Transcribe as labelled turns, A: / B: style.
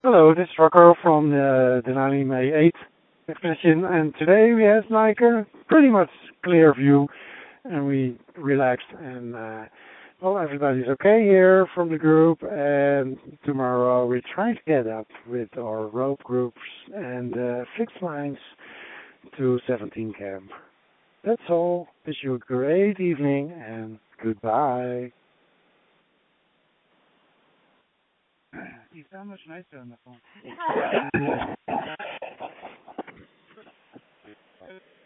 A: Hello, this is Rocco from the 90 May 8 expedition, and today we have like a pretty much clear view, and we relaxed, and well, everybody's okay here from the group, and tomorrow we're trying to get up with our rope groups and fixed lines to 17 camp. That's all. Wish you a great evening, and goodbye. You sound much nicer on the phone.